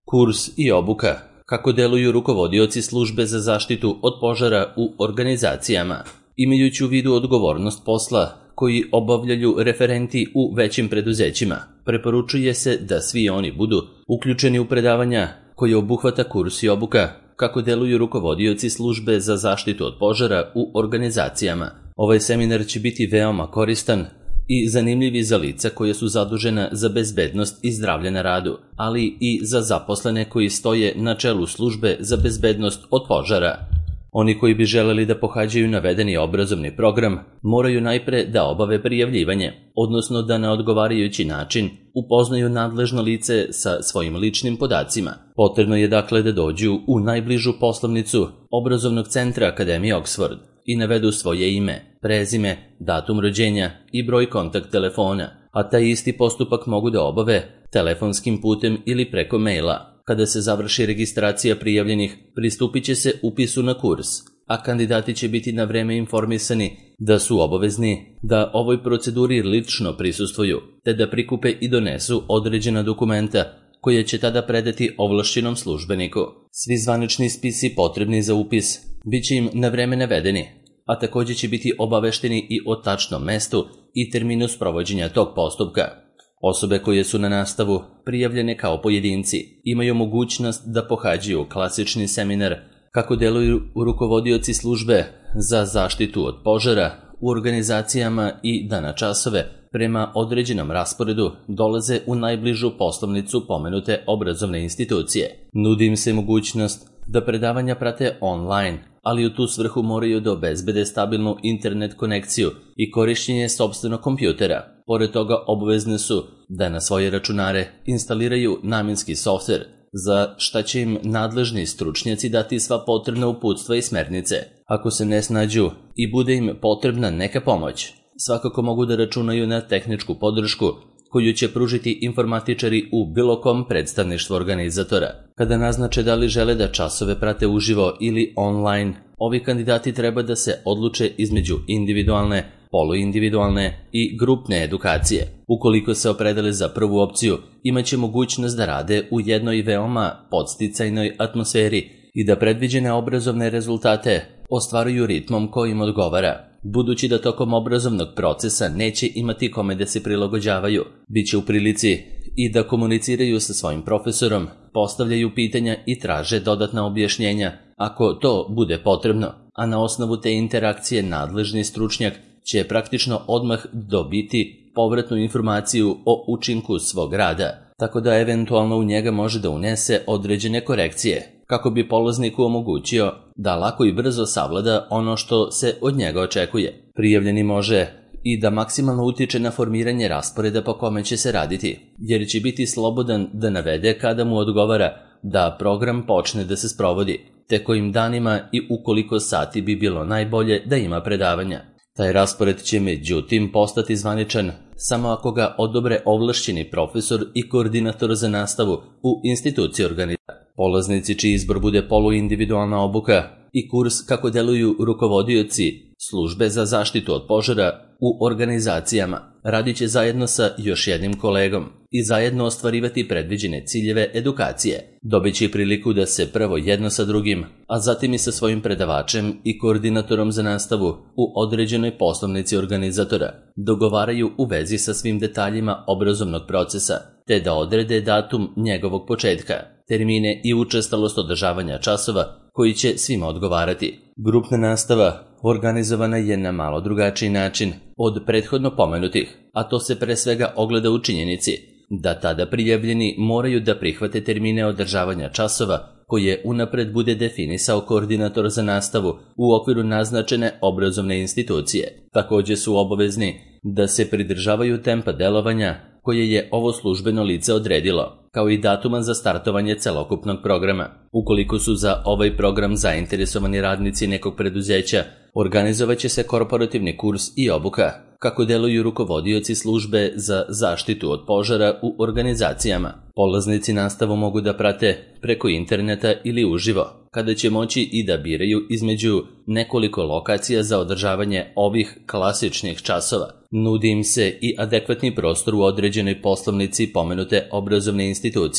Kurs i obuka. Kako deluju rukovodioci službe za zaštitu od požara u organizacijama. Imajući u vidu odgovornost posla koji obavljaju referenti u većim preduzećima, preporučuje se da svi oni budu uključeni u predavanja koje obuhvata kurs i obuka kako deluju rukovodioci službe za zaštitu od požara u organizacijama. Ovaj seminar će biti veoma koristan i zanimljivi za lica koja su zadužena za bezbednost i zdravlje na radu, ali i za zaposlene koji stoje na čelu službe za bezbednost od požara. Oni koji bi želeli da pohađaju navedeni obrazovni program moraju najpre da obave prijavljivanje, odnosno da na odgovarajući način upoznaju nadležno lice sa svojim ličnim podacima. Potrebno je dakle da dođu u najbližu poslovnicu obrazovnog centra Akademije Oxford i navedu svoje ime, prezime, datum rođenja i broj kontakt telefona, a taj isti postupak mogu da obave telefonskim putem ili preko maila. Kada se završi registracija prijavljenih, pristupit će se upisu na kurs, a kandidati će biti na vreme informisani da su obavezni da ovoj proceduri lično prisustvuju, te da prikupe i donesu određena dokumenta koje će tada predati ovlašćenom službeniku. Svi zvanični spisi potrebni za upis bit će im na vreme navedeni, a također će biti obavešteni i o tačnom mestu i terminu sprovođenja tog postupka. Osobe koje su na nastavu prijavljene kao pojedinci imaju mogućnost da pohađaju klasični seminar kako deluju rukovodioci službe za zaštitu od požara u organizacijama i da na časove prema određenom rasporedu dolaze u najbližu poslovnicu pomenute obrazovne institucije. Nudi im se mogućnost da predavanja prate online, ali u tu svrhu moraju da obezbede stabilnu internet konekciju i korišćenje sopstvenog kompjutera. Pored toga obavezne su da na svoje računare instaliraju namenski softver, za šta će im nadležni stručnjaci dati sva potrebna uputstva i smernice. Ako se ne snađu i bude im potrebna neka pomoć, svakako mogu da računaju na tehničku podršku koju će pružiti informatičari u bilo kom predstavništvu organizatora. Kada naznače da li žele da časove prate uživo ili online, ovi kandidati treba da se odluče između individualne, poluindividualne i grupne edukacije. Ukoliko se opredele za prvu opciju, imaće mogućnost da rade u jednoj veoma podsticajnoj atmosferi i da predviđene obrazovne rezultate ostvaruju ritmom kojim odgovara. Budući da tokom obrazovnog procesa neće imati kome da se prilagođavaju, bit će u prilici i da komuniciraju sa svojim profesorom, postavljaju pitanja i traže dodatna objašnjenja ako to bude potrebno, a na osnovu te interakcije nadležni stručnjak će praktično odmah dobiti povratnu informaciju o učinku svog rada, tako da eventualno u njega može da unese određene korekcije, kako bi polazniku omogućio da lako i brzo savlada ono što se od njega očekuje. Prijavljeni može i da maksimalno utiče na formiranje rasporeda po kome će se raditi, jer će biti slobodan da navede kada mu odgovara da program počne da se sprovodi, te kojim danima i u koliko sati bi bilo najbolje da ima predavanja. Taj raspored će međutim postati zvaničan samo ako ga odobre ovlašćeni profesor i koordinator za nastavu u instituciji organizacije. Polaznici čiji izbor bude poluindividualna obuka i kurs kako deluju rukovodioci službe za zaštitu od požara u organizacijama radit će zajedno sa još jednim kolegom i zajedno ostvarivati predviđene ciljeve edukacije. Dobit će priliku da se prvo jedno sa drugim, a zatim i sa svojim predavačem i koordinatorom za nastavu u određenoj poslovnici organizatora dogovaraju u vezi sa svim detaljima obrazovnog procesa, te da odrede datum njegovog početka, termine i učestalost održavanja časova koji će svima odgovarati. Grupna nastava organizovana je na malo drugačiji način od prethodno pomenutih, a to se pre svega ogleda u činjenici da tada prijavljeni moraju da prihvate termine održavanja časova koje unapred bude definisao koordinator za nastavu u okviru naznačene obrazovne institucije. Također su obavezni da se pridržavaju tempa delovanja koje je ovo službeno lice odredilo, kao i datuma za startovanje celokupnog programa. Ukoliko su za ovaj program zainteresovani radnici nekog preduzeća, organizovat će se korporativni kurs i obuka kako deluju rukovodioci službe za zaštitu od požara u organizacijama. Polaznici nastavu mogu da prate preko interneta ili uživo, kada će moći i da biraju između nekoliko lokacija za održavanje ovih klasičnih časova. Nudi im se i adekvatni prostor u određenoj poslovnici pomenute obrazovne institucije.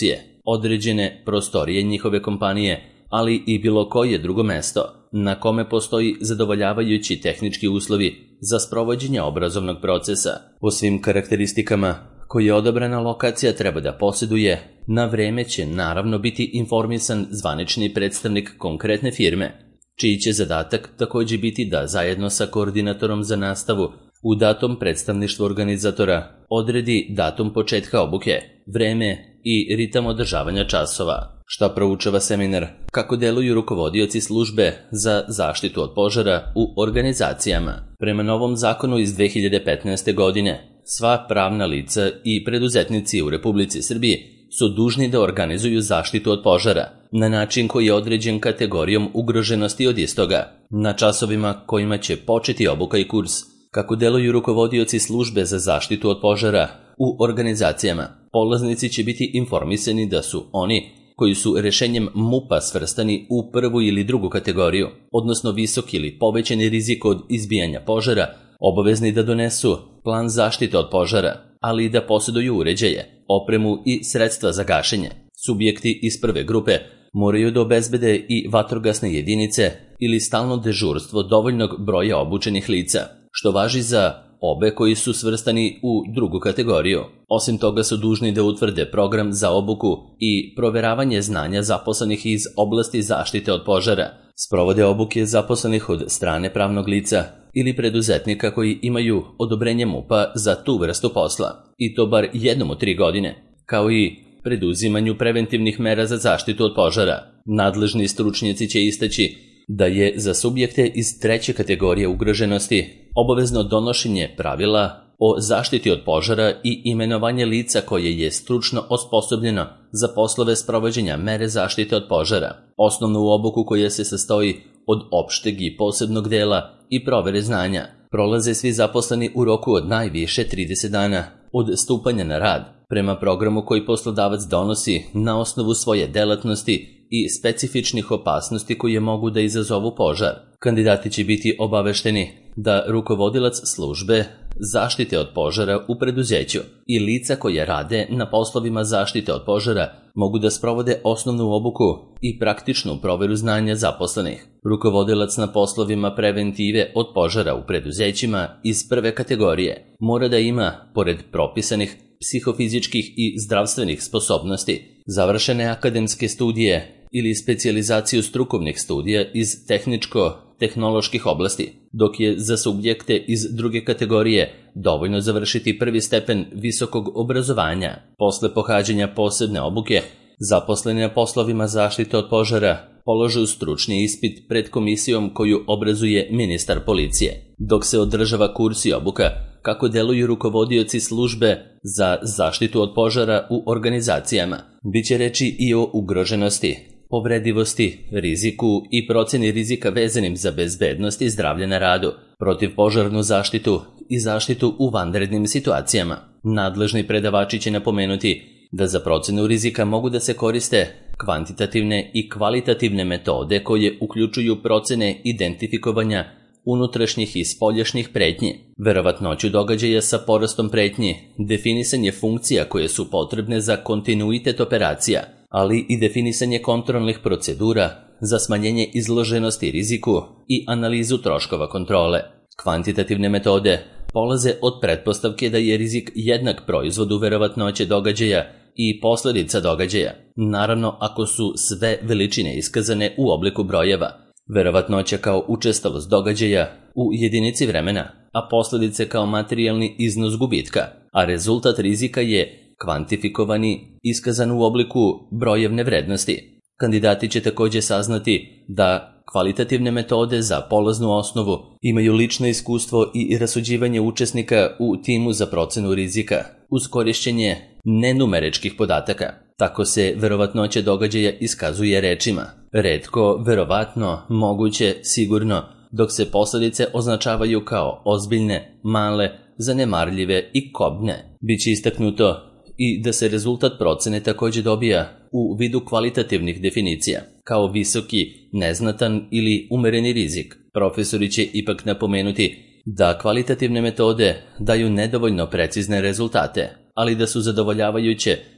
određene prostorije njihove kompanije, ali i bilo koje drugo mesto na kome postoji zadovoljavajući tehnički uslovi za sprovođenje obrazovnog procesa. Po svim karakteristikama koje odabrana lokacija treba da posjeduje, na vreme će naravno biti informisan zvanični predstavnik konkretne firme, čiji će zadatak također biti da zajedno sa koordinatorom za nastavu u datom predstavništvu organizatora odredi datum početka obuke, vreme i ritam održavanja časova. Šta proučava seminar? Kako deluju rukovodioci službe za zaštitu od požara u organizacijama? Prema novom zakonu iz 2015. godine, sva pravna lica i preduzetnici u Republici Srbiji su dužni da organizuju zaštitu od požara na način koji je određen kategorijom ugroženosti od istoga, na časovima kojima će početi obuka i kurs. Kako deluju rukovodioci službe za zaštitu od požara u organizacijama, polaznici će biti informisani da su oni koji su rešenjem MUP-a svrstani u prvu ili drugu kategoriju, odnosno visok ili povećani rizik od izbijanja požara, obavezni da donesu plan zaštite od požara, ali i da posjeduju uređaje, opremu i sredstva za gašenje. Subjekti iz prve grupe moraju da obezbede i vatrogasne jedinice ili stalno dežurstvo dovoljnog broja obučenih lica, što važi za obe koji su svrstani u drugu kategoriju. Osim toga su dužni da utvrde program za obuku i proveravanje znanja zaposlenih iz oblasti zaštite od požara. Sprovode obuke zaposlenih od strane pravnog lica ili preduzetnika koji imaju odobrenje MUP-a za tu vrstu posla, i to bar jednom u 3 godine, kao i preduzimanju preventivnih mera za zaštitu od požara. Nadležni stručnjaci će istaći da je za subjekte iz treće kategorije ugroženosti obavezno donošenje pravila o zaštiti od požara i imenovanje lica koje je stručno osposobljeno za poslove sprovođenja mere zaštite od požara. Osnovnu obuku koja se sastoji od opšteg i posebnog dela i provere znanja prolaze svi zaposleni u roku od najviše 30 dana od stupanja na rad, prema programu koji poslodavac donosi na osnovu svoje delatnosti i specifičnih opasnosti koje mogu da izazovu požar. Kandidati će biti obavešteni da rukovodilac službe zaštite od požara u preduzeću i lica koje rade na poslovima zaštite od požara mogu da sprovode osnovnu obuku i praktičnu proveru znanja zaposlenih. Rukovodilac na poslovima preventive od požara u preduzećima iz prve kategorije mora da ima, pored propisanih psihofizičkih i zdravstvenih sposobnosti, završene akademske studije ili specijalizaciju strukovnih studija iz tehničko-tehnoloških oblasti, dok je za subjekte iz druge kategorije dovoljno završiti prvi stepen visokog obrazovanja. Posle pohađanja posebne obuke, zaposleni na poslovima zaštite od požara položu stručni ispit pred komisijom koju obrazuje ministar policije. Dok se održava kurs i obuka, kako deluju rukovodioci službe za zaštitu od požara u organizacijama, biće reči i o ugroženosti, povredivosti, riziku i proceni rizika vezanim za bezbednost i zdravlje na radu, protivpožarnu zaštitu i zaštitu u vanrednim situacijama. Nadležni predavači će napomenuti da za procenu rizika mogu da se koriste kvantitativne i kvalitativne metode koje uključuju procene identifikovanja unutrašnjih i spoljašnjih pretnji, verovatnoću događaja sa porastom pretnji, definisanje funkcija koje su potrebne za kontinuitet operacija, ali i definisanje kontrolnih procedura za smanjenje izloženosti riziku i analizu troškova kontrole. Kvantitativne metode polaze od pretpostavke da je rizik jednak proizvodu verovatnoće događaja i posljedica događaja, naravno ako su sve veličine iskazane u obliku brojeva, verovatnoća kao učestalost događaja u jedinici vremena, a posljedice kao materijalni iznos gubitka, a rezultat rizika je kvantifikovani, iskazan u obliku brojevne vrednosti. Kandidati će također saznati da kvalitativne metode za polaznu osnovu imaju lično iskustvo i rasuđivanje učesnika u timu za procenu rizika uz korišćenje nenumeričkih podataka. Tako se verovatnoća događaja iskazuje rečima: retko, verovatno, moguće, sigurno, dok se posljedice označavaju kao ozbiljne, male, zanemarljive i kobne. Biće istaknuto i da se rezultat procene također dobija u vidu kvalitativnih definicija, kao visoki, neznatan ili umereni rizik. Profesori će ipak napomenuti da kvalitativne metode daju nedovoljno precizne rezultate, ali da su zadovoljavajuće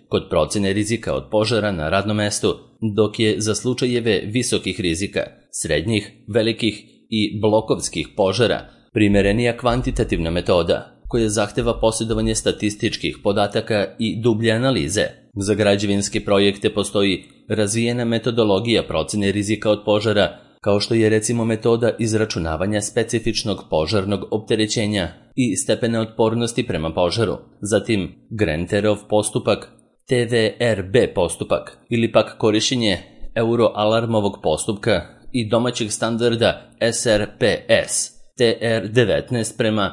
kod procene rizika od požara na radnom mestu, dok je za slučajeve visokih rizika, srednjih, velikih i blokovskih požara primerenija kvantitativna metoda koja zahteva posjedovanje statističkih podataka i dublje analize. Za građevinske projekte postoji razvijena metodologija procene rizika od požara, kao što je recimo metoda izračunavanja specifičnog požarnog opterećenja i stepena otpornosti prema požaru, zatim Grenterov postupak, TVRB postupak ili pak korišćenje Euroalarmovog postupka i domaćeg standarda SRPS, TR19 prema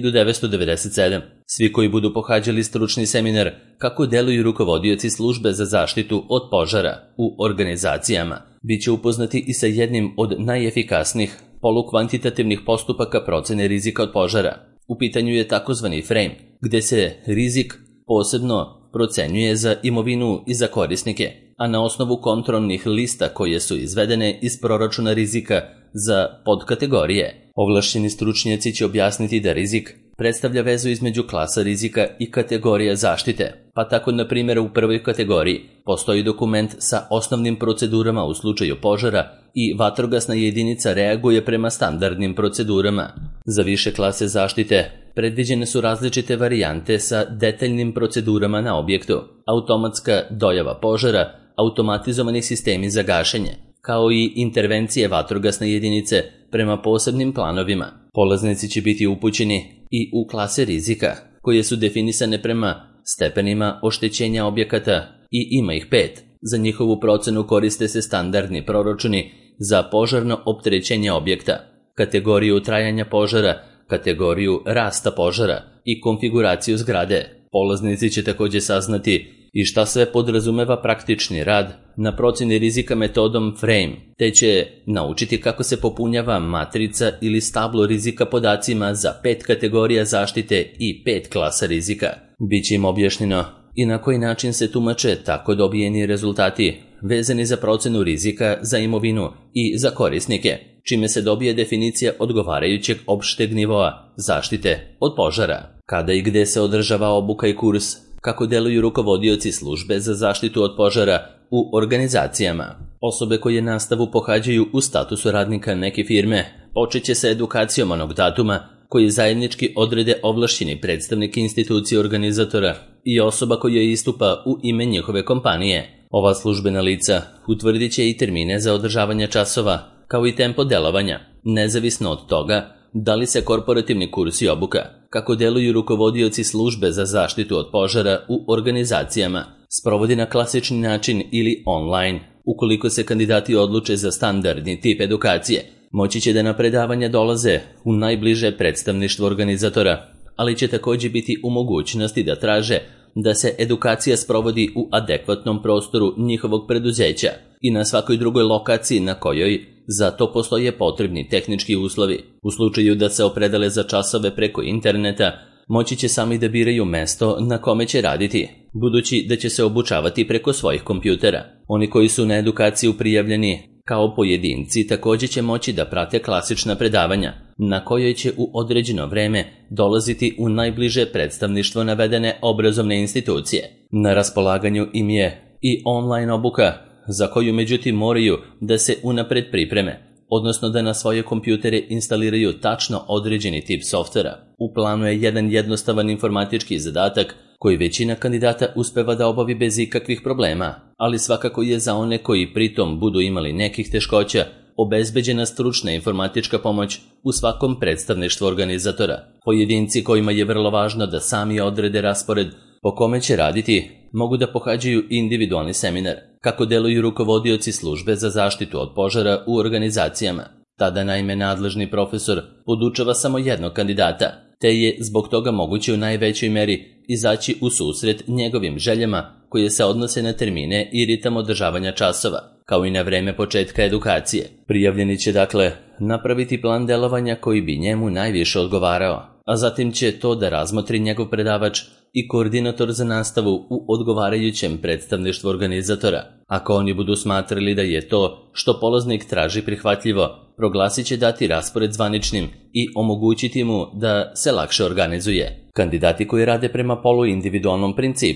1997. Svi koji budu pohađali stručni seminar kako deluju rukovodioci službe za zaštitu od požara u organizacijama, bit će upoznati i sa jednim od najefikasnijih polukvantitativnih postupaka procene rizika od požara. U pitanju je takozvani frame, gde se rizik posebno procenjuje za imovinu i za korisnike, a na osnovu kontrolnih lista koje su izvedene iz proračuna rizika za podkategorije. Ovlašćeni stručnjaci će objasniti da rizik predstavlja vezu između klasa rizika i kategorija zaštite, pa tako na primjer u prvoj kategoriji postoji dokument sa osnovnim procedurama u slučaju požara i vatrogasna jedinica reaguje prema standardnim procedurama. Za više klase zaštite predviđene su različite varijante sa detaljnim procedurama na objektu, automatska dojava požara, automatizovani sistemi za gašenje, kao i intervencije vatrogasne jedinice prema posebnim planovima. Polaznici će biti upućeni i u klase rizika, koje su definisane prema stepenima oštećenja objekata i ima ih 5. Za njihovu procenu koriste se standardni proračuni za požarno opterećenje objekta, kategoriju trajanja požara, kategoriju rasta požara i konfiguraciju zgrade. Polaznici će također saznati i šta sve podrazumeva praktični rad na procjeni rizika metodom frame, te će naučiti kako se popunjava matrica ili stablo rizika podacima za 5 kategorija zaštite i 5 klasa rizika. Biće im objašnjeno i na koji način se tumače tako dobijeni rezultati vezani za procenu rizika za imovinu i za korisnike, čime se dobije definicija odgovarajućeg opšteg nivoa zaštite od požara. Kada i gde se održava obuka i kurs, kako deluju rukovodioci službe za zaštitu od požara u organizacijama. Osobe koje nastavu pohađaju u statusu radnika neke firme počet će sa edukacijom onog datuma koji zajednički odrede ovlašćeni predstavnik institucije organizatora i osoba koja istupa u ime njihove kompanije. Ova službena lica utvrdit će i termine za održavanje časova, kao i tempo delovanja, nezavisno od toga da li se korporativni kurs i obuka, kako deluju rukovodioci službe za zaštitu od požara u organizacijama, sprovodi na klasični način ili online. Ukoliko se kandidati odluče za standardni tip edukacije, moći će da na predavanja dolaze u najbliže predstavništvo organizatora, ali će također biti u mogućnosti da traže da se edukacija sprovodi u adekvatnom prostoru njihovog preduzeća i na svakoj drugoj lokaciji na kojoj za to postoje potrebni tehnički uslovi. U slučaju da se opredele za časove preko interneta, moći će sami da biraju mesto na kome će raditi, budući da će se obučavati preko svojih kompjutera. Oni koji su na edukaciju prijavljeni kao pojedinci također će moći da prate klasična predavanja, na kojoj će u određeno vreme dolaziti u najbliže predstavništvo navedene obrazovne institucije. Na raspolaganju im je i online obuka, za koju međutim moraju da se unapred pripreme, odnosno da na svoje kompjutere instaliraju tačno određeni tip softvera. U planu je jedan jednostavan informatički zadatak koji većina kandidata uspeva da obavi bez ikakvih problema, ali svakako je za one koji pritom budu imali nekih teškoća obezbeđena stručna informatička pomoć u svakom predstavništvu organizatora. Pojedinci kojima je vrlo važno da sami odrede raspored po kome će raditi, mogu da pohađaju individualni seminar, kako deluju rukovodioci službe za zaštitu od požara u organizacijama. Tada naime nadležni profesor podučava samo jednog kandidata, te je zbog toga moguće u najvećoj meri izaći u susret njegovim željama koje se odnose na termine i ritam održavanja časova, kao i na vreme početka edukacije. Prijavljeni će dakle napraviti plan delovanja koji bi njemu najviše odgovarao, a zatim će to da razmotri njegov predavač i koordinator za nastavu u odgovarajućem predstavništvu organizatora. Ako oni budu smatrali da je to što polaznik traži prihvatljivo, proglasit će dati raspored zvaničnim i omogućiti mu da se lakše organizuje. Kandidati koji rade prema poluindividualnom principu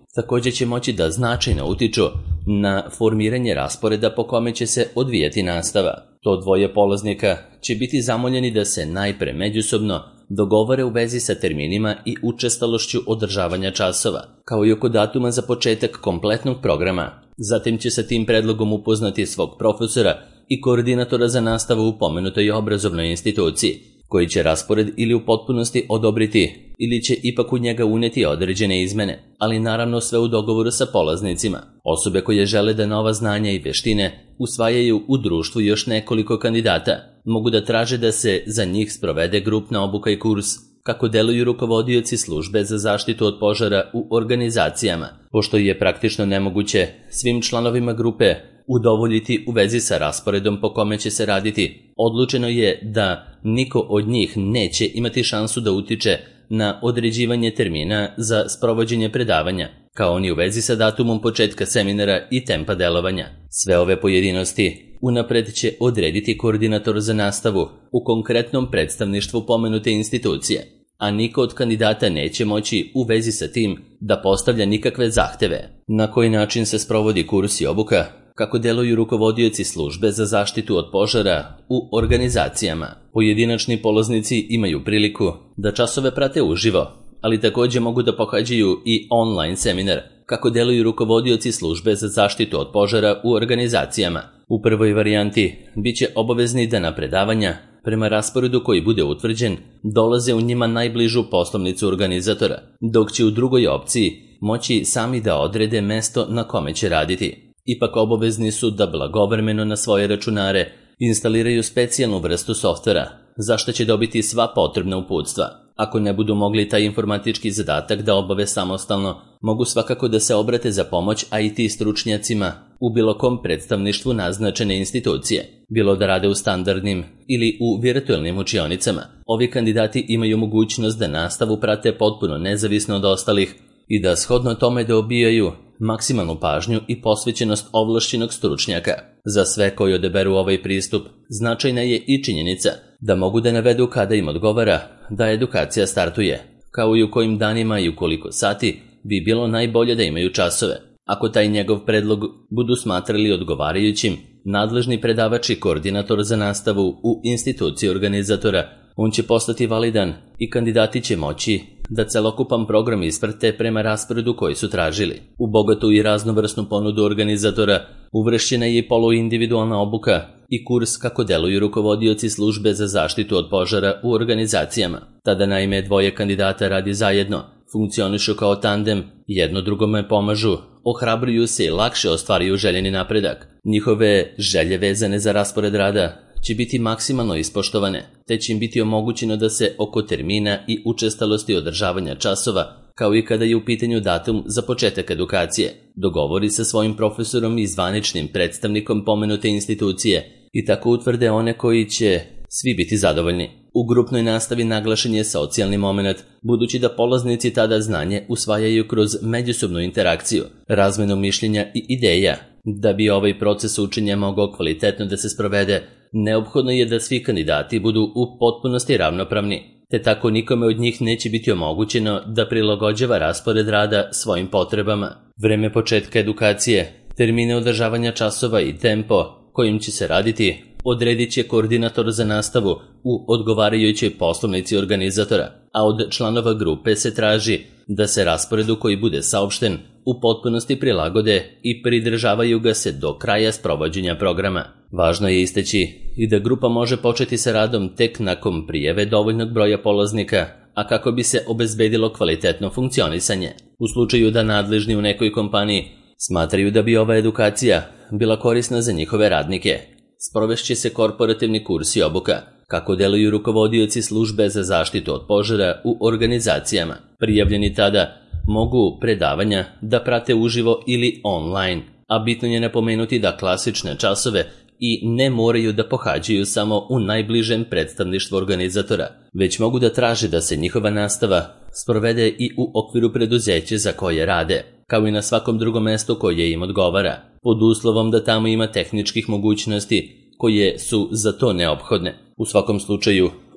također će moći da značajno utiču na formiranje rasporeda po kome će se odvijati nastava. To dvoje polaznika će biti zamoljeni da se najpre međusobno dogovore u vezi sa terminima i učestalošću održavanja časova, kao i oko datuma za početak kompletnog programa. Zatim će sa tim predlogom upoznati svog profesora i koordinatora za nastavu u pomenutoj obrazovnoj instituciji, koji će raspored ili u potpunosti odobriti ili će ipak u njega uneti određene izmene, ali naravno sve u dogovoru sa polaznicima. Osobe koje žele da nova znanja i vještine usvajaju u društvu još nekoliko kandidata, mogu da traže da se za njih sprovede grupna obuka i kurs kako deluju rukovodioci službe za zaštitu od požara u organizacijama, pošto je praktično nemoguće svim članovima grupe udovoljiti u vezi sa rasporedom po kome će se raditi. Odlučeno je da niko od njih neće imati šansu da utiče na određivanje termina za sprovođenje predavanja, kao ni u vezi sa datumom početka seminara i tempa delovanja. Sve ove pojedinosti unapred će odrediti koordinator za nastavu u konkretnom predstavništvu pomenute institucije, a niko od kandidata neće moći u vezi sa tim da postavlja nikakve zahteve. Na koji način se sprovodi kurs i obuka, kako deluju rukovodioci službe za zaštitu od požara u organizacijama. Pojedinačni polaznici imaju priliku da časove prate uživo, ali također mogu da pohađaju i online seminar, kako deluju rukovodioci službe za zaštitu od požara u organizacijama. U prvoj varijanti bit će obavezni da na predavanja, prema rasporedu koji bude utvrđen, dolaze u njima najbližu poslovnicu organizatora, dok će u drugoj opciji moći sami da odrede mesto na kome će raditi. Ipak obavezni su da blagovremeno na svoje računare instaliraju specijalnu vrstu softvera, za što će dobiti sva potrebna uputstva. Ako ne budu mogli taj informatički zadatak da obave samostalno, mogu svakako da se obrate za pomoć IT stručnjacima u bilo kom predstavništvu naznačene institucije, bilo da rade u standardnim ili u virtualnim učionicama. Ovi kandidati imaju mogućnost da nastavu prate potpuno nezavisno od ostalih i da shodno tome dobijaju maksimalnu pažnju i posvećenost ovlašćenog stručnjaka. Za sve koji odaberu ovaj pristup, značajna je i činjenica da mogu da navedu kada im odgovara da edukacija startuje, kao i u kojim danima i u koliko sati bi bilo najbolje da imaju časove. Ako taj njegov predlog budu smatrali odgovarajućim, nadležni predavač i koordinator za nastavu u instituciji organizatora, on će postati validan i kandidati će moći da celokupan program isprate prema rasporedu koji su tražili. U bogatu i raznovrsnu ponudu organizatora uvršćena je i poluindividualna obuka i kurs kako deluju rukovodioci službe za zaštitu od požara u organizacijama. Tada naime dvoje kandidata radi zajedno, funkcionišu kao tandem, jedno drugome pomažu, ohrabruju se i lakše ostvaruju željeni napredak. Njihove želje vezane za raspored rada će biti maksimalno ispoštovane, te će im biti omogućeno da se oko termina i učestalosti održavanja časova, kao i kada je u pitanju datum za početak edukacije, dogovori sa svojim profesorom i zvaničnim predstavnikom pomenute institucije i tako utvrde one koji će svi biti zadovoljni. U grupnoj nastavi naglašen je socijalni moment, budući da polaznici tada znanje usvajaju kroz međusobnu interakciju, razmenu mišljenja i ideja. Da bi ovaj proces učenja mogao kvalitetno da se sprovede, neophodno je da svi kandidati budu u potpunosti ravnopravni, te tako nikome od njih neće biti omogućeno da prilagođava raspored rada svojim potrebama. Vreme početka edukacije, termine održavanja časova i tempo kojim će se raditi odredit će koordinator za nastavu u odgovarajućoj poslovnici organizatora, a od članova grupe se traži da se rasporedu koji bude saopšten u potpunosti prilagode i pridržavaju ga se do kraja sprovođenja programa. Važno je istaći i da grupa može početi sa radom tek nakon prijave dovoljnog broja polaznika, a kako bi se obezbedilo kvalitetno funkcionisanje. U slučaju da nadležni u nekoj kompaniji smatraju da bi ova edukacija bila korisna za njihove radnike, sprovešće se korporativni kurs i obuka, kako deluju rukovodioci službe za zaštitu od požara u organizacijama. Prijavljeni tada mogu predavanja da prate uživo ili online, a bitno je napomenuti da klasične časove i ne moraju da pohađaju samo u najbližem predstavništvu organizatora, već mogu da traže da se njihova nastava sprovede i u okviru preduzeća za koje rade, kao i na svakom drugom mestu koje im odgovara, pod uslovom da tamo ima tehničkih mogućnosti koje su za to neophodne. U svakom slučaju,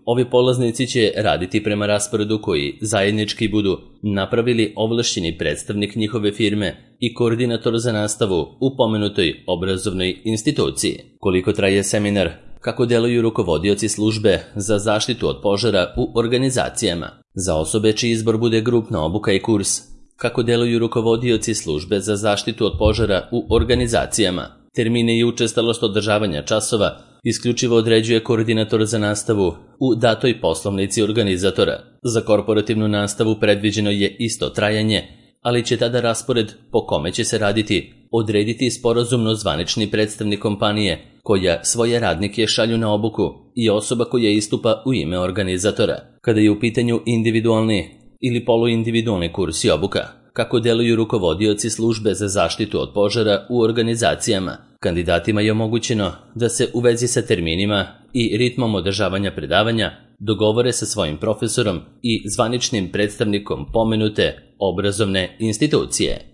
ovi polaznici će raditi prema rasporedu koji zajednički budu napravili ovlašćeni predstavnik njihove firme i koordinator za nastavu u pomenutoj obrazovnoj instituciji. Koliko traje seminar? Kako deluju rukovodioci službe za zaštitu od požara u organizacijama? Za osobe čiji izbor bude grupna obuka i kurs. Kako deluju rukovodioci službe za zaštitu od požara u organizacijama? Termine i učestalost održavanja časova isključivo određuje koordinator za nastavu u datoj poslovnici organizatora. Za korporativnu nastavu predviđeno je isto trajanje, ali će tada raspored po kome će se raditi odrediti sporazumno zvanični predstavnik kompanije koja svoje radnike šalju na obuku i osoba koja istupa u ime organizatora. Kada je u pitanju individualni ili poluindividualni kurs i obuka, kako deluju rukovodioci službe za zaštitu od požara u organizacijama, kandidatima je omogućeno da se u vezi sa terminima i ritmom održavanja predavanja dogovore sa svojim profesorom i zvaničnim predstavnikom pomenute obrazovne institucije.